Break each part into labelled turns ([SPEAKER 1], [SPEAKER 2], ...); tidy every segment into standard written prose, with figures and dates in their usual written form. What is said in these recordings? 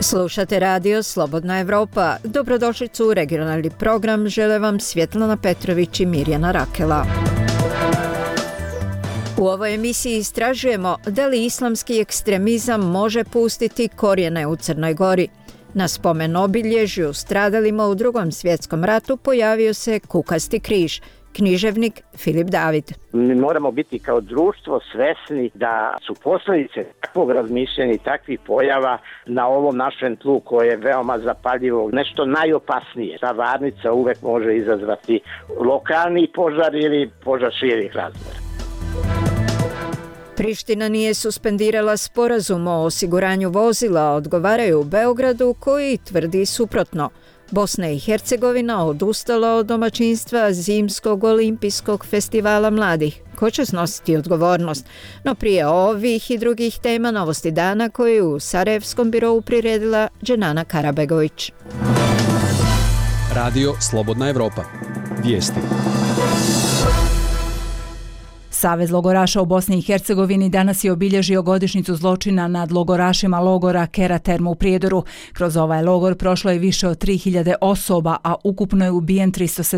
[SPEAKER 1] Slušate radio Slobodna Evropa. Dobrodošlicu u regionalni program žele vam Svjetlana Petrović i Mirjana Rakela. U ovoj emisiji istražujemo da li islamski ekstremizam može pustiti korijene u Crnoj Gori. Na spomen obilježju stradalima u Drugom svjetskom ratu pojavio se Kukasti križ. Književnik Filip David.
[SPEAKER 2] Mi moramo biti kao društvo svesni da su posljedice takvog razmišljanja i takvih pojava na ovom našem tlu koje je veoma zapaljivo, nešto najopasnije. Ta varnica uvek može izazvati lokalni požar ili požar širih razmjera.
[SPEAKER 1] Priština nije suspendirala sporazum o osiguranju vozila, odgovaraju u Beogradu koji tvrdi suprotno. Bosna i Hercegovina odustala od domaćinstva Zimskog olimpijskog festivala mladih. Ko će snositi odgovornost? No prije ovih i drugih tema novosti dana koju u Sarajevskom birou priredila Dženana Karabegović.
[SPEAKER 3] Radio Slobodna Evropa. Vijesti.
[SPEAKER 4] Savez logoraša u Bosni i Hercegovini danas je obilježio godišnjicu zločina nad logorašima logora Keraterm u Prijedoru. Kroz ovaj logor prošlo je više od 3000 osoba, a ukupno je ubijen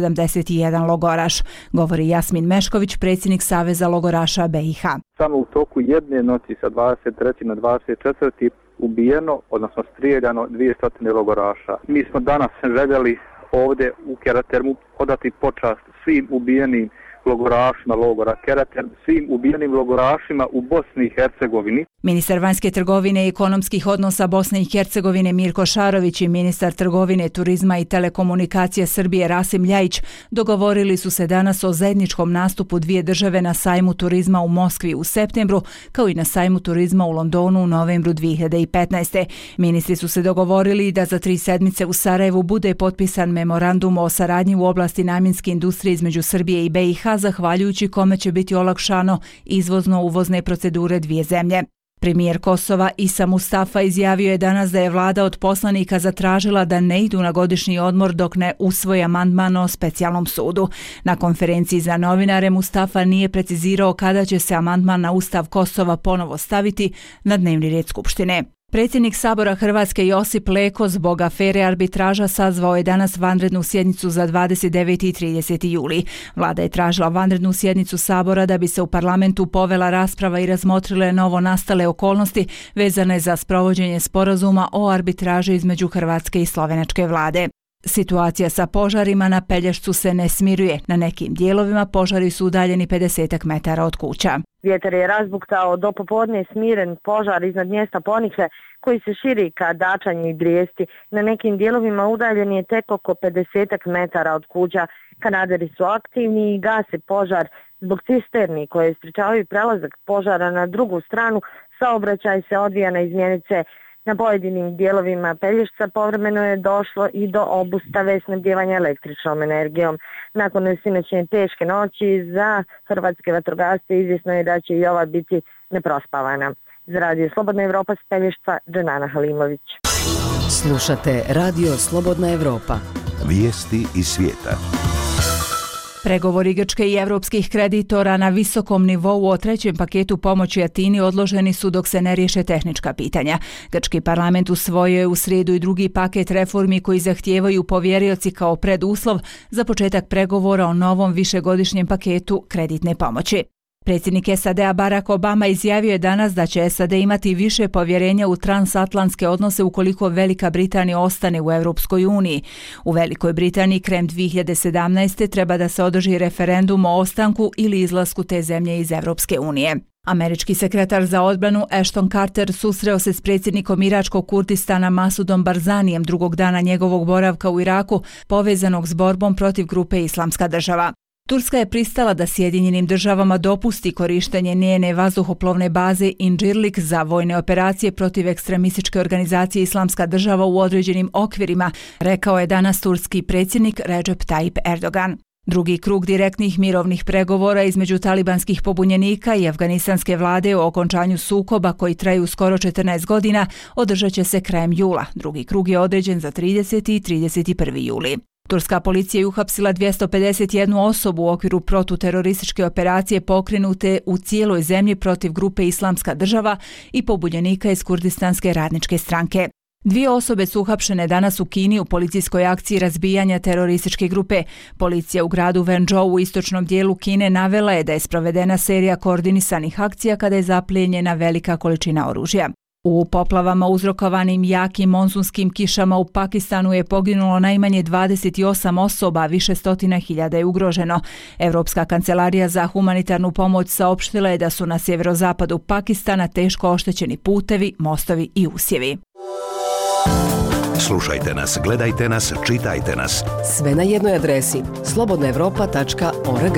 [SPEAKER 4] 371 logoraš, govori Jasmin Mešković, predsjednik Saveza logoraša BiH.
[SPEAKER 5] Samo u toku jedne noći sa 23. na 24. ubijeno, odnosno strijeljano 200 logoraša. Mi smo danas željeli ovdje u Keratermu odati počast svim ubijenim logorašima logora Keraterm, svim ubijenim logorašima u Bosni i Hercegovini.
[SPEAKER 4] Ministar vanjske trgovine i ekonomskih odnosa Bosne i Hercegovine Mirko Šarović i ministar trgovine, turizma i telekomunikacije Srbije Rasim Ljajić dogovorili su se danas o zajedničkom nastupu dvije države na sajmu turizma u Moskvi u septembru, kao i na sajmu turizma u Londonu u novembru 2015. Ministri su se dogovorili da za 3 sedmice u Sarajevu bude potpisan memorandum o saradnji u oblasti namjenske industrije između Srbije i BiH, zahvaljujući kome će biti olakšano izvozno-uvozne procedure dvije zemlje. Premijer Kosova Isa Mustafa izjavio je danas da je vlada od poslanika zatražila da ne idu na godišnji odmor dok ne usvoje amandman o specijalnom sudu. Na konferenciji za novinare Mustafa nije precizirao kada će se amandman na Ustav Kosova ponovo staviti na dnevni red Skupštine. Predsjednik Sabora Hrvatske Josip Leko zbog afere arbitraža sazvao je danas vanrednu sjednicu za 29. i 30. juli. Vlada je tražila vanrednu sjednicu Sabora da bi se u parlamentu povela rasprava i razmotrile novo nastale okolnosti vezane za sprovođenje sporazuma o arbitraži između Hrvatske i slovenačke vlade. Situacija sa požarima na Pelješcu se ne smiruje. Na nekim dijelovima požari su udaljeni 50 metara od kuća.
[SPEAKER 6] Vjetar je razbuktao do popodne smiren požar iznad mjesta Ponikve koji se širi ka Dačanju i Brijesti. Na nekim dijelovima udaljen je tek oko 50 metara od kuća. Kanaderi su aktivni i gase požar. Zbog cisterni koje sprečavaju prelazak požara na drugu stranu, saobraćaj se odvija na izmjenice. Na pojedinim dijelovima Pelješca povremeno je došlo i do obustave snabdijevanja električnom energijom. Nakon sinoćne teške noći za hrvatske vatrogasce izvjesno je da će i ova biti neprospavana. Za radio Slobodna Evropa s Pelješca, Dženana Halimović.
[SPEAKER 7] Slušate radio Slobodna Evropa.
[SPEAKER 8] Vijesti iz svijeta.
[SPEAKER 4] Pregovori Grčke i evropskih kreditora na visokom nivou o trećem paketu pomoći Atini odloženi su dok se ne riješe tehnička pitanja. Grčki parlament usvojio je u srijedu i drugi paket reformi koji zahtijevaju povjerioci kao preduslov za početak pregovora o novom višegodišnjem paketu kreditne pomoći. Predsjednik SAD-a Barack Obama izjavio je danas da će SAD imati više povjerenja u transatlantske odnose ukoliko Velika Britanija ostane u Europskoj uniji. U Velikoj Britaniji krajem 2017. treba da se održi referendum o ostanku ili izlasku te zemlje iz Europske unije. Američki sekretar za odbranu Ashton Carter susreo se s predsjednikom iračkog Kurdistana Masudom Barzanijem drugog dana njegovog boravka u Iraku povezanog s borbom protiv grupe Islamska država. Turska je pristala da Sjedinjenim državama dopusti korištenje njene vazduhoplovne baze Incirlik za vojne operacije protiv ekstremističke organizacije Islamska država u određenim okvirima, rekao je danas turski predsjednik Recep Tayyip Erdogan. Drugi krug direktnih mirovnih pregovora između talibanskih pobunjenika i afganistanske vlade o okončanju sukoba koji traju skoro 14 godina održat će se krajem jula. Drugi krug je određen za 30. i 31. juli. Turska policija je uhapsila 251 osobu u okviru protuterorističke operacije pokrenute u cijeloj zemlji protiv grupe Islamska država i pobunjenika iz Kurdistanske radničke stranke. 2 osobe su uhapšene danas u Kini u policijskoj akciji razbijanja terorističke grupe. Policija u gradu Wenzhou u istočnom dijelu Kine navela je da je sprovedena serija koordinisanih akcija kada je zaplijenjena velika količina oružja. U poplavama uzrokovanim jakim monsunskim kišama u Pakistanu je poginulo najmanje 28 osoba, više stotina hiljada je ugroženo. Europska kancelarija za humanitarnu pomoć saopštila je da su na sjeverozapadu Pakistana teško oštećeni putevi, mostovi i usjevi.
[SPEAKER 8] Slušajte nas, gledajte nas, čitajte nas.
[SPEAKER 7] Sve na jednoj adresi slobodnaevropa.org.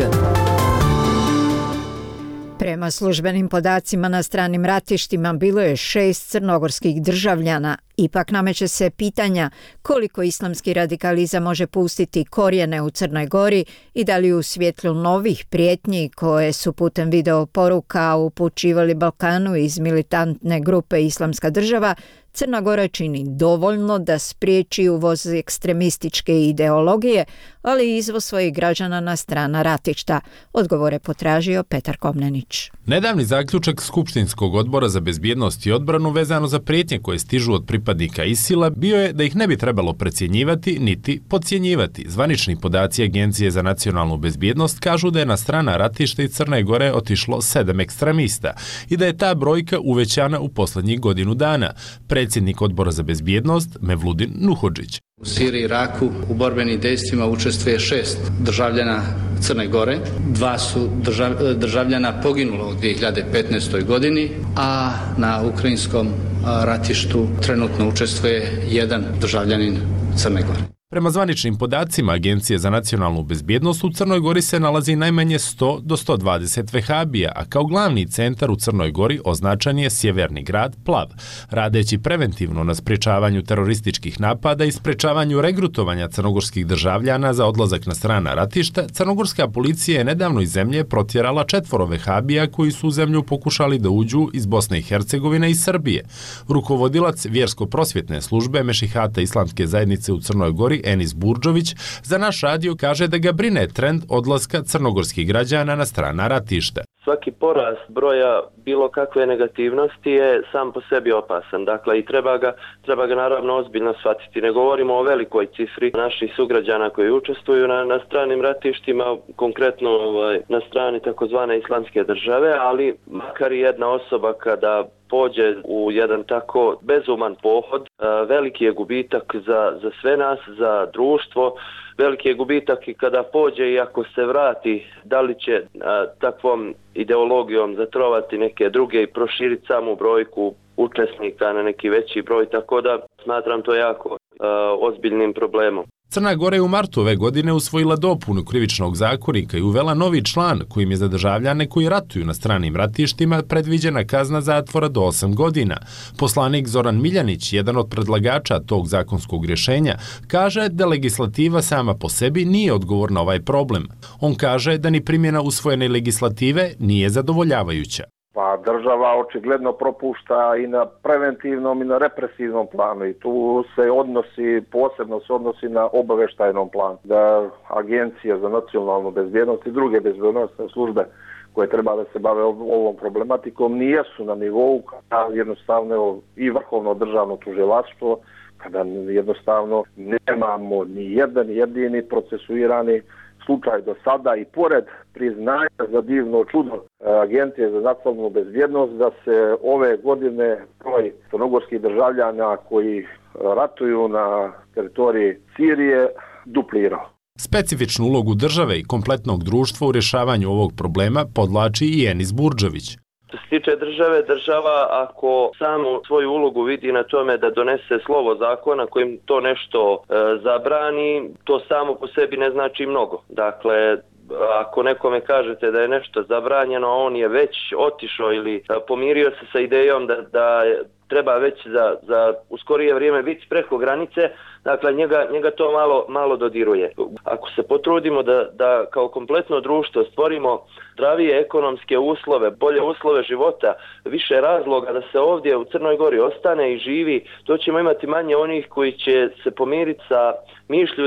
[SPEAKER 1] Prema službenim podacima na stranim ratištima bilo je 6 crnogorskih državljana. Ipak nameće se pitanja koliko islamski radikalizam može pustiti korijene u Crnoj Gori i da li u svjetlu novih prijetnji koje su putem video poruka upućivali Balkanu iz militantne grupe Islamska država, Crna Gora čini dovoljno da spriječi uvoz ekstremističke ideologije, ali i izvoz svojih građana na strana ratišta. Odgovore potražio Petar Komnenić.
[SPEAKER 9] Nedavni zaključak Skupštinskog odbora za bezbjednost i odbranu vezano za prijetnje koje stižu od pripadnika ISIL-a bio je da ih ne bi trebalo precjenjivati niti podcjenjivati. Zvanični podaci Agencije za nacionalnu bezbjednost kažu da je na strana ratišta iz Crne Gore otišlo 7 ekstremista i da je ta brojka uvećana u posljednjih godinu dana. Predsjednik odbora za bezbjednost Mevludin Nuhodžić.
[SPEAKER 10] U Siriji i Iraku u borbenim dejstvima učestvuje 6 državljana Crne Gore. 2 su državljana poginulo u 2015. godini, a na ukrajinskom ratištu trenutno učestvuje 1 državljanin Crne Gore.
[SPEAKER 9] Prema zvaničnim podacima Agencije za nacionalnu bezbjednost u Crnoj Gori se nalazi najmanje 100 do 120 vehabija, a kao glavni centar u Crnoj Gori označen je sjeverni grad Plav. Radeći preventivno na sprječavanju terorističkih napada i sprječavanju regrutovanja crnogorskih državljana za odlazak na strana ratišta, crnogorska policija je nedavno iz zemlje protjerala 4 vehabija koji su u zemlju pokušali da uđu iz Bosne i Hercegovine i Srbije. Rukovodilac vjersko-prosvjetne službe Mešihata Islamske zajednice u Crnoj Gori Enis Burdžović za naš radio kaže da ga brine trend odlaska crnogorskih građana na strana ratišta.
[SPEAKER 11] Svaki porast broja bilo kakve negativnosti je sam po sebi opasan. Dakle, i treba ga naravno ozbiljno shvatiti. Ne govorimo o velikoj cifri naših sugrađana koji učestvuju na stranim ratištima, konkretno na strani takozvane Islamske države, ali makar i jedna osoba kada pođe u jedan tako bezuman pohod, veliki je gubitak za sve nas, za društvo, veliki je gubitak i kada pođe i ako se vrati, da li će takvom ideologijom zatrovati neke druge i proširiti samu brojku učesnika na neki veći broj, tako da smatram to jako ozbiljnim problemom.
[SPEAKER 9] Crna Gora je u martu ove godine usvojila dopunu krivičnog zakonika i uvela novi član kojim je za državljane koji ratuju na stranim ratištima predviđena kazna zatvora do 8 godina. Poslanik Zoran Miljanić, jedan od predlagača tog zakonskog rješenja, kaže da legislativa sama po sebi nije odgovor na ovaj problem. On kaže da ni primjena usvojene legislative nije zadovoljavajuća.
[SPEAKER 12] Pa država očigledno propušta i na preventivnom i na represivnom planu i tu se posebno se odnosi na obavještajnom planu. Da Agencija za nacionalnu bezbjednost i druge bezbjednosne službe koje treba da se bave ovom problematikom nijesu na nivou kada jednostavno i vrhovno državno tužilaštvo, kada jednostavno nemamo ni jedan jedini procesuirani slučaj do sada i pored priznanja za divno čudo Agencije za nacionalnu bezbjednost da se ove godine broj crnogorskih državljana koji ratuju na teritoriji Sirije duplirao.
[SPEAKER 9] Specifičnu ulogu države i kompletnog društva u rješavanju ovog problema podlači i Enis Burdžović.
[SPEAKER 11] Što se tiče države, država ako samo svoju ulogu vidi na tome da donese slovo zakona kojim to nešto zabrani, to samo po sebi ne znači mnogo. Dakle, ako nekome kažete da je nešto zabranjeno, a on je već otišao ili pomirio se sa idejom da treba već za u skorije vrijeme biti preko granice, dakle njega to malo dodiruje. Ako se potrudimo da kao kompletno društvo stvorimo zdravije ekonomske uslove, bolje uslove života, više razloga da se ovdje u Crnoj Gori ostane i živi, to ćemo imati manje onih koji će se pomiriti sa mišlju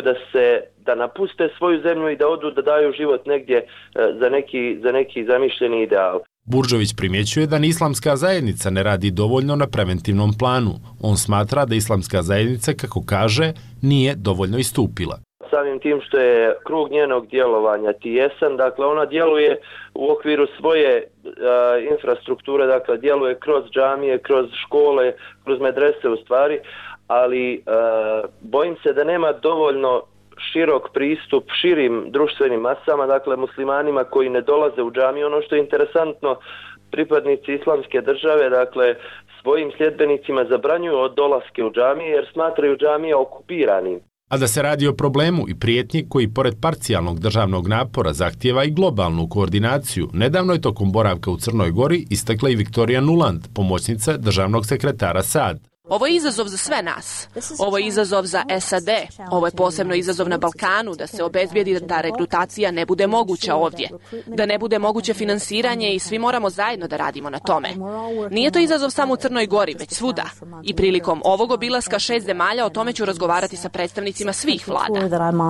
[SPEAKER 11] da napuste svoju zemlju i da odu da daju život negdje za neki zamišljeni ideal.
[SPEAKER 9] Buržović primjećuje da ni islamska zajednica ne radi dovoljno na preventivnom planu. On smatra da islamska zajednica, kako kaže, nije dovoljno istupila.
[SPEAKER 11] Samim tim što je krug njenog djelovanja tijesan, dakle ona djeluje u okviru svoje infrastrukture, dakle djeluje kroz džamije, kroz škole, kroz medrese u stvari, ali bojim se da nema dovoljno širok pristup širim društvenim masama, dakle muslimanima koji ne dolaze u džamiju. Ono što je interesantno, pripadnici islamske države, dakle svojim sljedbenicima zabranjuju od dolaske u džamije jer smatraju džamije okupiranim.
[SPEAKER 9] A da se radi o problemu i prijetnji koji pored parcijalnog državnog napora zahtijeva i globalnu koordinaciju, nedavno je tokom boravka u Crnoj Gori istakla i Viktorija Nuland, pomoćnica državnog sekretara SAD.
[SPEAKER 13] Ovo je izazov za sve nas. Ovo je izazov za SAD. Ovo je posebno izazov na Balkanu, da se obezbijedi da rekrutacija ne bude moguća ovdje. Da ne bude moguće finansiranje i svi moramo zajedno da radimo na tome. Nije to izazov samo u Crnoj Gori, već svuda. I prilikom ovog obilaska 6 zemalja o tome ću razgovarati sa predstavnicima svih vlada.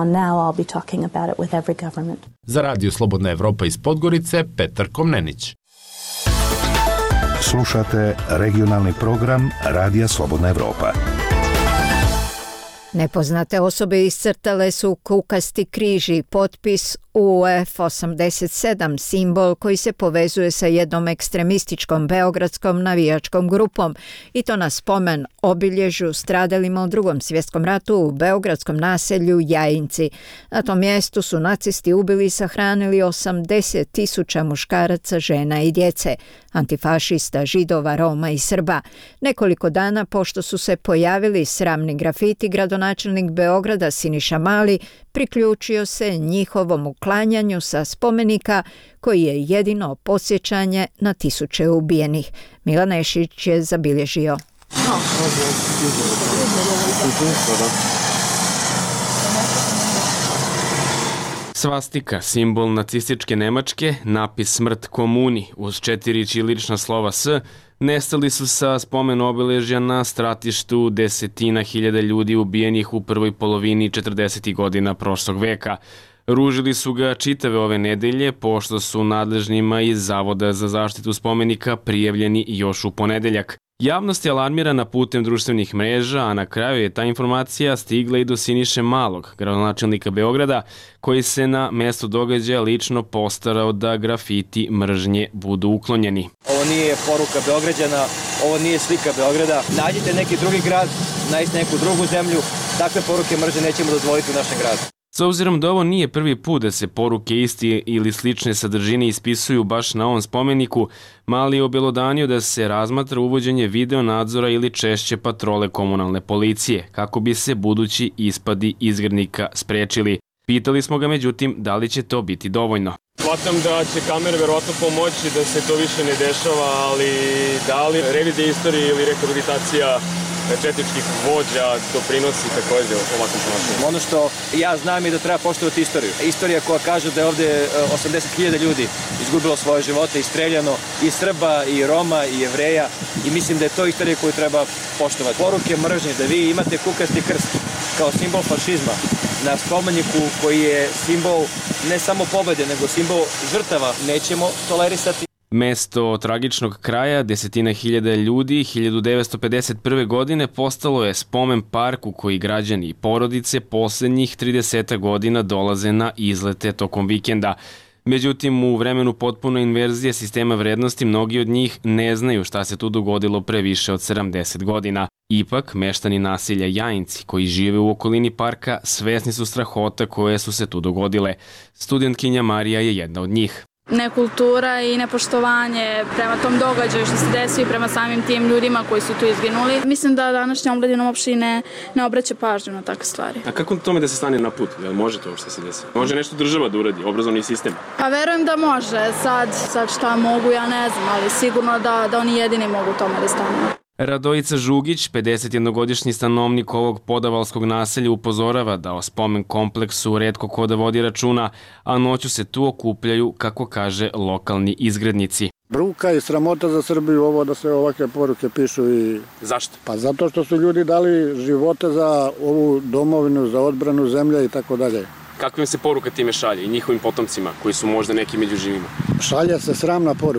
[SPEAKER 9] Za Radio Slobodna Evropa iz Podgorice, Petar Komnenić.
[SPEAKER 8] Slušate regionalni program Radija Slobodna Evropa.
[SPEAKER 1] Nepoznate osobe iscrtale su kukasti križ i potpis UF87, simbol koji se povezuje sa jednom ekstremističkom beogradskom navijačkom grupom, i to na spomen obilježju stradalima u Drugom svjetskom ratu u beogradskom naselju Jajinci. Na tom mjestu su nacisti ubili i sahranili 80.000 muškaraca, žena i djece, antifašista, Židova, Roma i Srba. Nekoliko dana pošto su se pojavili sramni grafiti, gradonačelnik Beograda Siniša Mali priključio se njihovom uklanjanju sa spomenika koji je jedino podsjećanje na tisuće ubijenih. Milan Ešić je zabilježio.
[SPEAKER 14] Svastika, simbol nacističke Nemačke, napis smrt komuni uz 4 ćirilična slova S, nestali su sa spomen obeležja na stratištu desetina hiljada ljudi ubijenih u prvoj polovini 40. godina prošlog veka. Ružili su ga čitave ove nedelje, pošto su nadležnima iz Zavoda za zaštitu spomenika prijavljeni još u ponedeljak. Javnost je alarmirana putem društvenih mreža, a na kraju je ta informacija stigla i do Siniše Malog, gradonačelnika Beograda, koji se na mjestu događaja lično postarao da grafiti mržnje budu uklonjeni.
[SPEAKER 15] Ovo nije poruka Beograđana, ovo nije slika Beograda. Nađite neki drugi grad, nađite neku drugu zemlju, takve poruke mržnje nećemo dozvoliti u našem gradu.
[SPEAKER 14] S obzirom da ovo nije prvi put da se poruke isti ili slične sadržine ispisuju baš na ovom spomeniku, Mali je obelodanio da se razmatra uvođenje video nadzora ili češće patrole komunalne policije, kako bi se budući ispadi izgrednika sprečili. Pitali smo ga međutim da li će to biti dovoljno.
[SPEAKER 16] Smatram da će kamere verovatno pomoći da se to više ne dešava, ali da li revizija istorije ili rehabilitacija četničkih vođa doprinosi također ovakvom ponašanju?
[SPEAKER 15] Ono što ja znam je da treba poštovati istoriju. Istorija koja kaže da je ovdje 80.000 ljudi izgubilo svoje živote i streljano, i Srba, i Roma, i Jevreja, i mislim da je to istorija koju treba poštovati. Poruke mržnje, da vi imate kukasti krst kao simbol fašizma na spomeniku koji je simbol ne samo pobjede, nego simbol žrtava, nećemo tolerisati.
[SPEAKER 14] Mesto tragičnog kraja desetina hiljada ljudi 1951. godine postalo je spomen park u koji građani i porodice posljednjih 30 godina dolaze na izlete tokom vikenda. Međutim, u vremenu potpune inverzije sistema vrednosti mnogi od njih ne znaju šta se tu dogodilo pre više od 70 godina. Ipak, meštani naselja Jajinci koji žive u okolini parka svesni su strahota koje su se tu dogodile. Studentkinja Marija je jedna od njih.
[SPEAKER 17] Nekultura i nepoštovanje prema tom događaju što se desi i prema samim tim ljudima koji su tu izginuli. Mislim da današnja omladina uopšte ne obraća pažnju na takve stvari.
[SPEAKER 16] A kako tome da se stane na put? Jel može to što se desi? Može nešto država da uradi, obrazovni sistem?
[SPEAKER 17] Pa verujem da može. Sad šta mogu, ja ne znam, ali sigurno da oni jedini mogu tome da stanu.
[SPEAKER 14] Radojica Žugić, 51-godišnji stanovnik ovog podavalskog naselja, upozorava da o spomen kompleksu retko ko da vodi računa, a noću se tu okupljaju, kako kaže, lokalni izgrednici.
[SPEAKER 18] Bruka i sramota za Srbiju ovo da se ovakve poruke pišu i...
[SPEAKER 16] Zašto?
[SPEAKER 18] Pa zato što su ljudi dali živote za ovu domovinu, za odbranu zemlje i tako dalje.
[SPEAKER 16] Kakva im se poruka time šalje i njihovim potomcima koji su možda neki među živima?
[SPEAKER 18] Šalje se sramna poruka.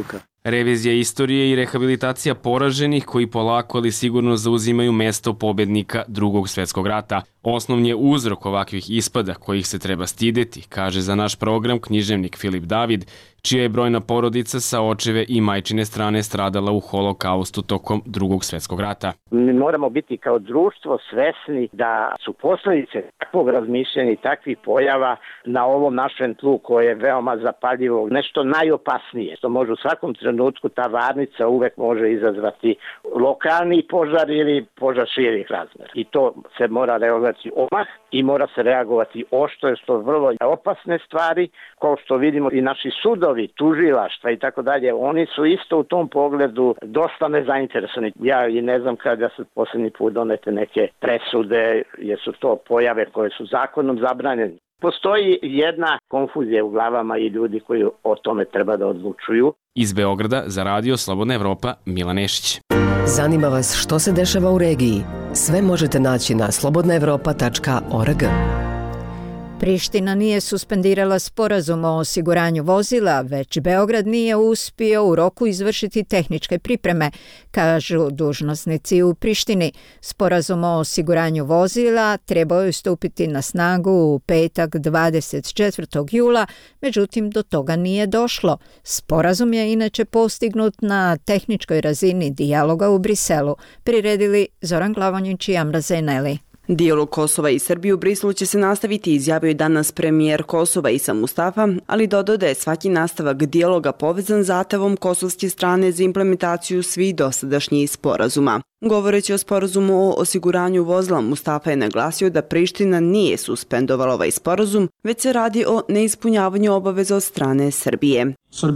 [SPEAKER 14] Revizija istorije i rehabilitacija poraženih koji polako ali sigurno zauzimaju mesto pobednika Drugog svjetskog rata. Osnovni je uzrok ovakvih ispada kojih se treba stideti, kaže za naš program književnik Filip David, čija je brojna porodica sa očeve i majčine strane stradala u holokaustu tokom Drugog svjetskog rata.
[SPEAKER 2] Mi moramo biti kao društvo svesni da su posljedice takvog razmišljanja i takvih pojava na ovom našem tlu koje je veoma zapaljivo, nešto najopasnije, što može u svakom trenutku ta varnica uvek može izazvati lokalni požar ili požar širih razmera. I to se mora reagovati odmah i mora se reagovati oštro, jer su vrlo opasne stvari, kao što vidimo i naši sudovi, tužilaštva i tako dalje, oni su isto u tom pogledu dosta nezainteresovani. Ja i ne znam kada su posljednji put donete neke presude, jer su to pojave koje su zakonom zabranjene. Postoji jedna konfuzija u glavama i ljudi koji o tome treba da odlučuju.
[SPEAKER 14] Iz Beograda za Radio Slobodna Evropa, Mila Nešić.
[SPEAKER 7] Zanima vas što se dešava u regiji? Sve možete naći na slobodnaevropa.org.
[SPEAKER 1] Priština nije suspendirala sporazum o osiguranju vozila, već Beograd nije uspio u roku izvršiti tehničke pripreme, kažu dužnosnici u Prištini. Sporazum o osiguranju vozila trebao je stupiti na snagu u petak 24. jula, međutim do toga nije došlo. Sporazum je inače postignut na tehničkoj razini dijaloga u Briselu, priredili Zoran Glavonjić i Amra Zeneli.
[SPEAKER 19] Dijalog Kosova i Srbije u Briselu će se nastaviti, izjavio je danas premijer Kosova Isa Mustafa, ali dodao da je svaki nastavak dijaloga povezan zahtevom kosovske strane za implementaciju svih dosadašnjih sporazuma. Govoreći o sporazumu o osiguranju vozila, Mustafa je naglasio da Priština nije suspendovala ovaj sporazum, već se radi o neispunjavanju obaveza od strane Srbije.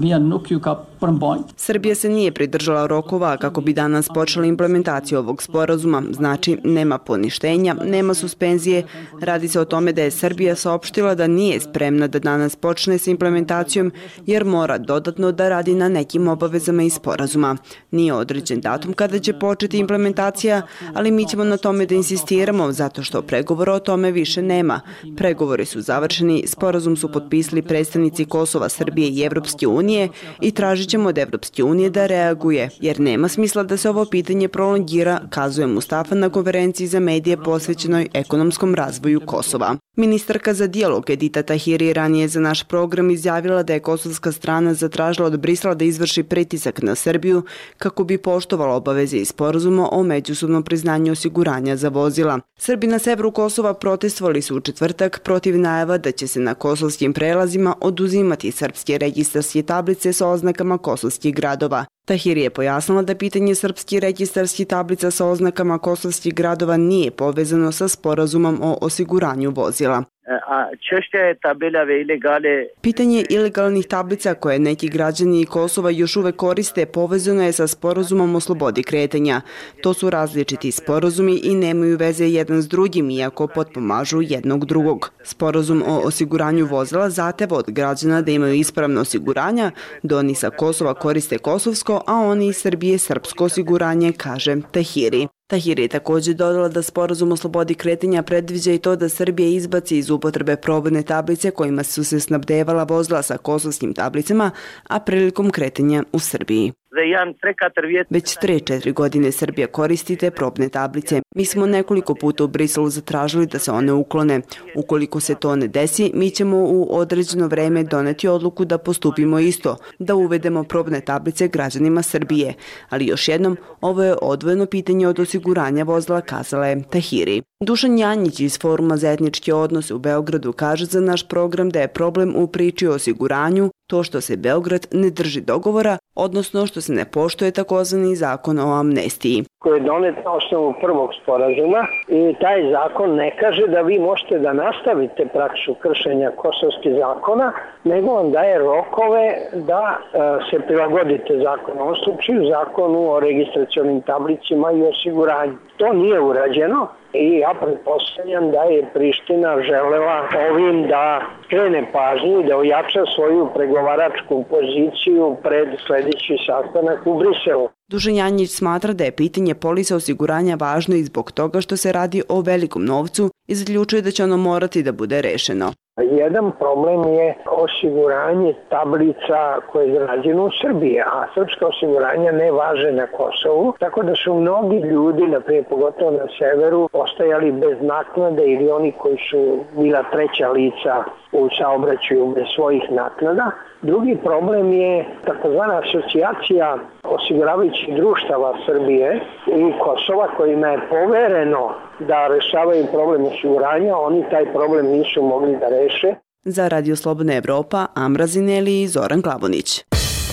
[SPEAKER 19] Srbija se nije pridržala rokova kako bi danas počela implementaciju ovog sporazuma, znači nema poništenja, nema suspenzije. Radi se o tome da je Srbija saopštila da nije spremna da danas počne s implementacijom jer mora dodatno da radi na nekim obavezama iz sporazuma. Nije određen datum kada će početi implementacija, ali mi ćemo na tome da insistiramo zato što pregovora o tome više nema. Pregovori su završeni, sporazum su potpisali predstavnici Kosova, Srbije i Evropske unije i tražit ćemo od Evropske unije da reaguje, jer nema smisla da se ovo pitanje prolongira, kazuje Mustafa na konferenciji za medije posvećenoj ekonomskom razvoju Kosova. Ministarka za dijalog Edita Tahiri ranije za naš program izjavila da je kosovska strana zatražila od Brisela da izvrši pritisak na Srbiju kako bi poštovala obaveze iz sporazuma o međusobnom priznanju osiguranja za vozila. Srbi na severu Kosova protestovali su u četvrtak protiv najava da će se na kosovskim prelazima oduzimati srpske registarske tablice sa oznakama kosovskih gradova. Tahiri je pojasnila da pitanje srpskih registarskih tablica sa oznakama kosovskih gradova nije povezano sa sporazumom o osiguranju vozila. Pitanje ilegalnih tablica koje neki građani Kosova još uvek koriste povezano je sa sporazumom o slobodi kretanja. To su različiti sporazumi i nemaju veze jedan s drugim, iako potpomažu jednog drugog. Sporazum o osiguranju vozila zahteva od građana da imaju ispravno osiguranja, da oni sa Kosova koriste kosovsko, a oni iz Srbije srpsko osiguranje, kaže Tahiri. Tahiri je također dodala da sporazum o slobodi kretanja predviđa i to da Srbija izbaci iz upotrebe probne tablice kojima su se snabdevala vozila sa kosovskim tablicama, a prilikom kretanja u Srbiji. Već 3-4 godine Srbija koristi te probne tablice. Mi smo nekoliko puta u Briselu zatražili da se one uklone. Ukoliko se to ne desi, mi ćemo u određeno vreme doneti odluku da postupimo isto, da uvedemo probne tablice građanima Srbije. Ali još jednom, ovo je odvojeno pitanje od osiguranja vozila, kazala je Tahiri. Dušan Janjić iz Foruma za etničke odnose u Beogradu kaže za naš program da je problem u priči o osiguranju to što se Beograd ne drži dogovora, odnosno što se ne poštuje takozvani zakon o amnestiji.
[SPEAKER 20] Koji je donet na osnovu prvog sporazuma i taj zakon ne kaže da vi možete da nastavite praksu kršenja kosovskih zakona, nego vam daje rokove da se prilagodite zakonu, u ovom slučaju zakonu o registracionim tablicima i osiguranju. To nije urađeno i ja pretpostavljam da je Priština želela ovim da skrene pažnju i da ojača svoju pregovaračku poziciju pred sljedeći sastanak u Briselu.
[SPEAKER 19] Dušan Janjić smatra da je pitanje polisa osiguranja važno i zbog toga što se radi o velikom novcu i zaključuje da će ono morati da bude rešeno.
[SPEAKER 20] Jedan problem je osiguranje tablica koje je izrađeno u Srbiji, a srpska osiguranja ne važe na Kosovu, tako da su mnogi ljudi, naprimjer pogotovo na severu, ostajali bez naknade ili oni koji su bila treća lica u saobraćaju bez svojih naknada. Drugi problem je takozvana asocijacija osiguravajućih društava Srbije i Kosova kojima je povereno da rešavaju problem osiguranja, oni taj problem nisu mogli da reše.
[SPEAKER 19] Za Radio Slobodna Evropa, Amra Zineli i Zoran Glavonić.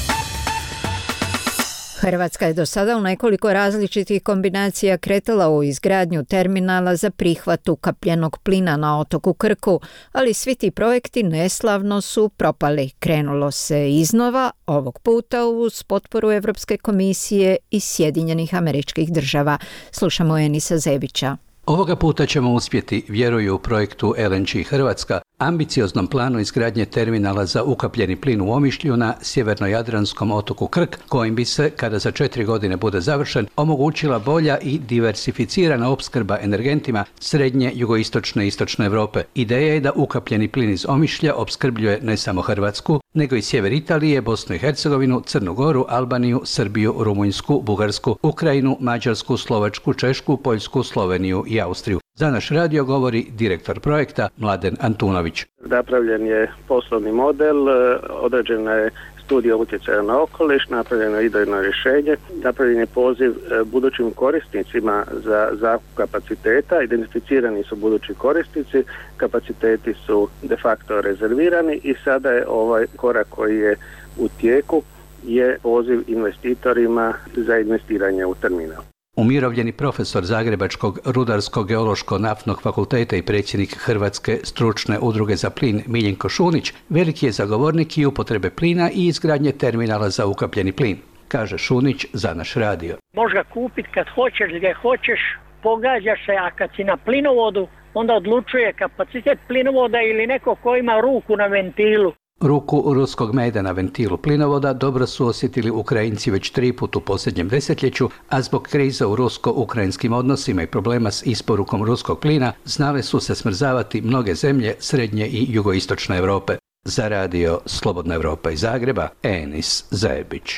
[SPEAKER 1] Hrvatska je do sada u nekoliko različitih kombinacija kretala u izgradnju terminala za prihvat ukapljenog plina na otoku Krku, ali svi ti projekti neslavno su propali. Krenulo se iznova, ovog puta uz potporu Evropske komisije i Sjedinjenih Američkih Država. Slušamo Enisa Zebića.
[SPEAKER 21] Ovoga puta ćemo uspjeti, vjeruju u projektu LNG Hrvatska, ambicioznom planu izgradnje terminala za ukapljeni plin u Omišlju na sjevernojadranskom otoku Krk, kojim bi se, kada za 4 godine bude završen, omogućila bolja i diversificirana opskrba energentima srednje, jugoistočne i istočne Europe. Ideja je da ukapljeni plin iz Omišlja opskrbljuje ne samo Hrvatsku, nego i sjever Italije, Bosnu i Hercegovinu, Crnu Goru, Albaniju, Srbiju, Rumunjsku, Bugarsku, Ukrajinu, Mađarsku, Slovačku, Češku, Poljsku, Sloveniju i Austriju. Za naš radio govori direktor projekta Mladen Antunović.
[SPEAKER 22] Napravljen je poslovni model, određena je studija utjecaja na okoliš, napravljeno je idejno rješenje, napravljen je poziv budućim korisnicima za zakup kapaciteta, identificirani su budući korisnici, kapaciteti su de facto rezervirani i sada je ovaj korak koji je u tijeku je poziv investitorima za investiranje u terminal.
[SPEAKER 21] Umirovljeni profesor Zagrebačkog rudarsko-geološko-naftnog fakulteta i predsjednik Hrvatske stručne udruge za plin Miljenko Šunić veliki je zagovornik i upotrebe plina i izgradnje terminala za ukapljeni plin, kaže Šunić za naš radio.
[SPEAKER 23] Možeš ga kupiti kad hoćeš, gdje hoćeš, pogađaš se, a kad si na plinovodu, onda odlučuje kapacitet plinovoda ili neko ko ima ruku na ventilu.
[SPEAKER 21] Ruku ruskog meda na ventilu plinovoda dobro su osjetili Ukrajinci već 3 puta u posljednjem desetljeću, a zbog krize u rusko-ukrajinskim odnosima i problema s isporukom ruskog plina znale su se smrzavati mnoge zemlje srednje i jugoistočne Europe. Za radio Slobodna Evropa iz Zagreba, Enis Zebić.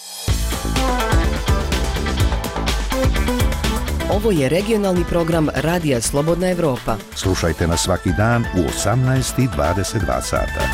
[SPEAKER 7] Ovo je regionalni program Radija Slobodna Evropa.
[SPEAKER 8] Slušajte nas svaki dan u 18:22 sata.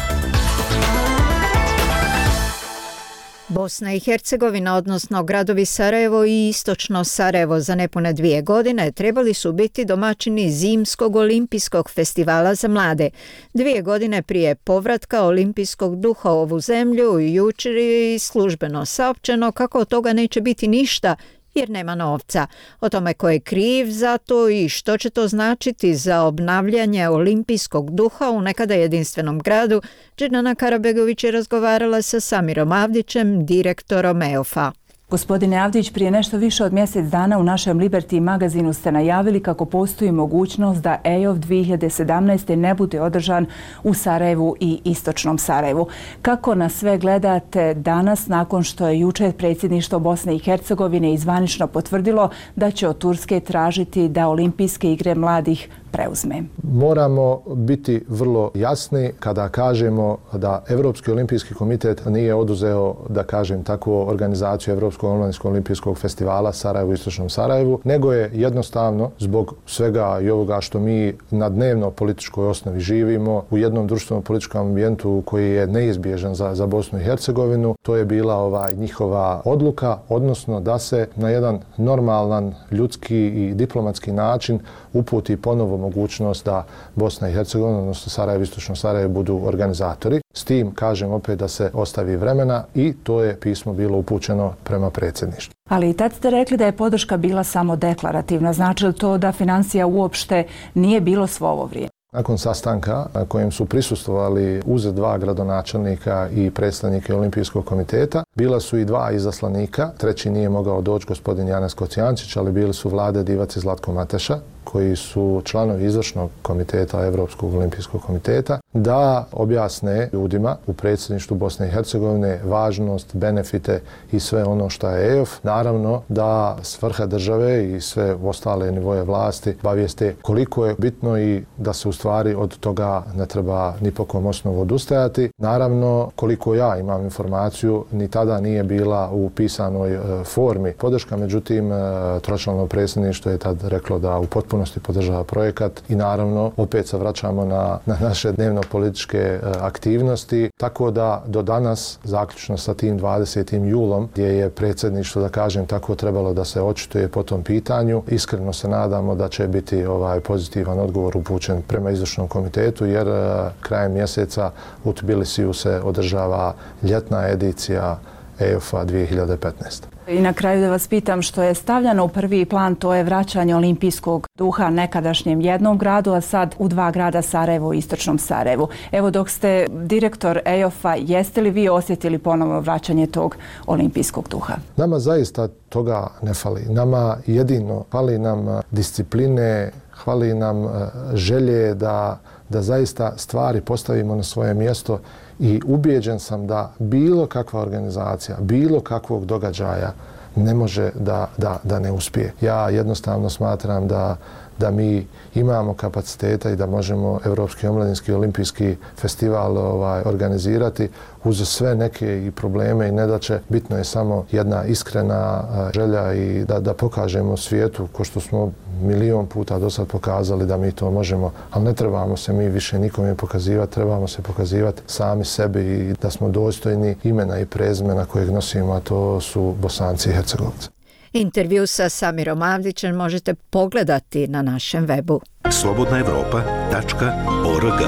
[SPEAKER 1] Bosna i Hercegovina, odnosno gradovi Sarajevo i istočno Sarajevo za nepune 2 godine trebali su biti domaćini Zimskog olimpijskog festivala za mlade. 2 godine prije povratka olimpijskog duha u ovu zemlju, jučer je službeno saopćeno kako od toga neće biti ništa jer nema novca. O tome ko je kriv za to i što će to značiti za obnavljanje olimpijskog duha u nekada jedinstvenom gradu, Dženana Karabegović je razgovarala sa Samirom Avdićem, direktorom EOF-a.
[SPEAKER 4] Gospodine Avdić, prije nešto više od mjesec dana u našem Liberty magazinu ste najavili kako postoji mogućnost da EOF 2017. ne bude održan u Sarajevu i istočnom Sarajevu. Kako na sve gledate danas nakon što je jučer predsjedništvo Bosne i Hercegovine zvanično potvrdilo da će od Turske tražiti da olimpijske igre mladih preuzme?
[SPEAKER 24] Moramo biti vrlo jasni kada kažemo da Evropski olimpijski komitet nije oduzeo, da kažem tako, organizaciju Evropskog omladinskog olimpijskog festivala Sarajevo u istočnom Sarajevu, nego je jednostavno zbog svega i ovoga što mi na dnevno političkoj osnovi živimo u jednom društveno političkom ambijentu koji je neizbježan za Bosnu i Hercegovinu. To je bila njihova odluka, odnosno da se na jedan normalan, ljudski i diplomatski način uputi ponovo mogućnost da Bosna i Hercegovina, odnosno Sarajevo i istočno Sarajevo budu organizatori. S tim, kažem opet, da se ostavi vremena i to je pismo bilo upućeno prema predsjedništvu.
[SPEAKER 4] Ali i tad ste rekli da je podrška bila samo deklarativna. Znači li to da financija uopšte nije bilo svo ovo vrijeme?
[SPEAKER 24] Nakon sastanka na kojem su prisustvovali uz 2 gradonačelnika i predstavnike Olimpijskog komiteta, Bila su i 2 izaslanika, treći nije mogao doći, gospodin Janez Kocijančić, ali bili su Vlade Divac i Zlatko Mateša, koji su članovi izvršnog komiteta Evropskog olimpijskog komiteta, da objasne ljudima u predsjedništvu Bosne i Hercegovine važnost, benefite i sve ono što je EOF. Naravno da svrha države i sve ostale nivoje vlasti obavijeste koliko je bitno i da se u stvari od toga ne treba ni po kom osnovu odustajati. Naravno, koliko ja imam informaciju, ni tada nije bila u pisanoj formi podrška, međutim, tročlano predsjedništvo je tad reklo da u potpunosti podržava projekat i naravno opet se vraćamo na naše dnevno-političke aktivnosti, tako da do danas, zaključno sa tim 20. julom, gdje je predsjedništvo, da kažem tako, trebalo da se očituje po tom pitanju, iskreno se nadamo da će biti pozitivan odgovor upućen prema izvršnom komitetu, jer krajem mjeseca u Tbilisiju se održava ljetna edicija EOF-a 2015.
[SPEAKER 4] I na kraju da vas pitam, što je stavljeno u prvi plan, to je vraćanje olimpijskog duha nekadašnjem jednom gradu, a sad u 2 grada, Sarajevo i Istočnom Sarajevu. Evo, dok ste direktor EOF-a, jeste li vi osjetili ponovno vraćanje tog olimpijskog duha?
[SPEAKER 24] Nama zaista toga ne fali. Nama jedino fali nam discipline, fali nam želje da zaista stvari postavimo na svoje mjesto i ubijeđen sam da bilo kakva organizacija, bilo kakvog događaja ne može da ne uspije. Ja jednostavno smatram da mi imamo kapaciteta i da možemo Evropski omladinski olimpijski festival organizirati uz sve neke i probleme i nedaće. Bitno je samo jedna iskrena želja i da pokažemo svijetu, ko što smo milion puta do sad pokazali da mi to možemo, ali ne trebamo se mi više nikome pokazivati, trebamo se pokazivati sami sebi i da smo dostojni imena i prezimena kojeg nosimo, a to su Bosanci i Hercegovci.
[SPEAKER 1] Intervju sa Samirom Avdićem možete pogledati na našem webu.
[SPEAKER 8] slobodnaevropa.org.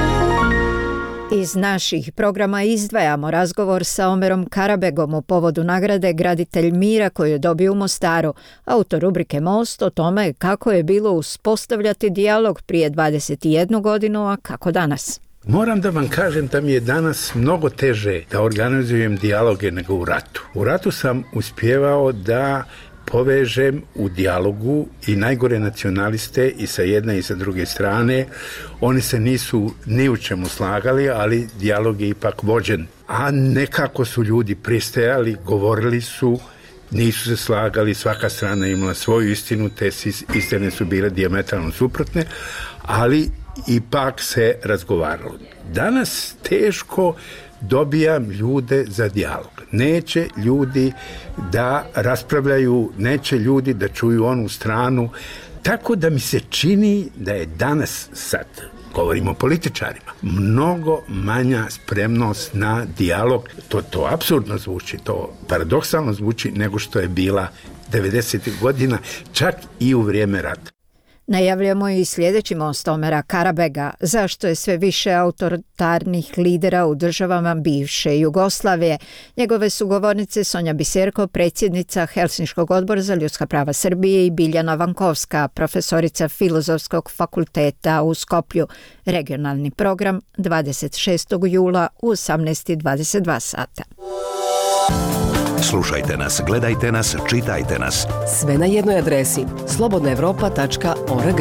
[SPEAKER 1] Iz naših programa izdvajamo razgovor sa Omerom Karabegom u povodu nagrade Graditelj mira koju je dobio u Mostaru. Autor rubrike Most o tome kako je bilo uspostavljati dijalog prije 21 godinu, a kako danas.
[SPEAKER 3] Moram da vam kažem da mi je danas mnogo teže da organizujem dijaloge nego u ratu. U ratu sam uspjevao da povežem u dijalogu i najgore nacionaliste i sa jedne i sa druge strane. Oni se nisu ni u čemu slagali, ali dijalog je ipak vođen. A nekako su ljudi pristajali, govorili su, nisu se slagali, svaka strana imala svoju istinu, te istine su bile dijametralno suprotne, ali ipak se razgovaralo. Danas teško dobijam ljude za dijalog. Neće ljudi da raspravljaju, neće ljudi da čuju onu stranu, tako da mi se čini da je danas, sad govorimo o političarima, mnogo manja spremnost na dijalog. To apsurdno zvuči, to paradoksalno zvuči nego što je bila 90. godina, čak i u vrijeme rata.
[SPEAKER 1] Najavljamo i sljedeći most Omera Karabega, zašto je sve više autoritarnih lidera u državama bivše Jugoslavije. Njegove su govornice Sonja Biserko, predsjednica Helsinškog odbora za ljudska prava Srbije, i Biljana Vankovska, profesorica Filozofskog fakulteta u Skoplju. Regionalni program 26. jula u 18:22 sata.
[SPEAKER 8] Slušajte nas, gledajte nas, čitajte nas.
[SPEAKER 7] Sve na jednoj adresi slobodnaevropa.org.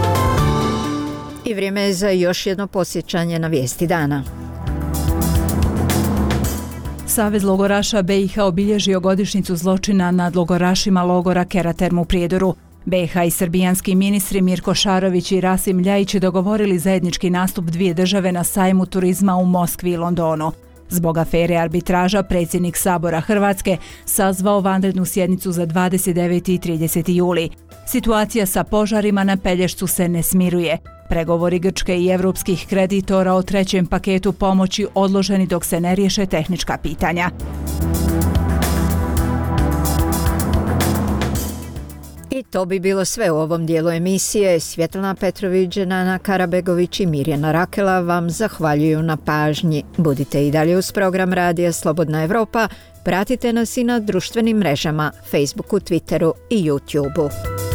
[SPEAKER 1] I vrijeme je za još jedno podsjećanje na vijesti dana.
[SPEAKER 4] Savez logoraša BiH obilježio godišnjicu zločina nad logorašima logora Keraterm u Prijedoru. BiH i srbijanski ministri Mirko Šarović i Rasim Ljajić dogovorili zajednički nastup dvije države na sajmu turizma u Moskvi i Londonu. Zbog afere arbitraža predsjednik Sabora Hrvatske sazvao vanrednu sjednicu za 29. i 30. juli. Situacija sa požarima na Pelješcu se ne smiruje. Pregovori Grčke i evropskih kreditora o trećem paketu pomoći odloženi dok se ne riješe tehnička pitanja.
[SPEAKER 1] I to bi bilo sve u ovom dijelu emisije. Svjetlana Petrović, Nana Karabegović i Mirjana Rakela vam zahvaljuju na pažnji. Budite i dalje uz program Radija Slobodna Evropa. Pratite nas i na društvenim mrežama, Facebooku, Twitteru i YouTubeu.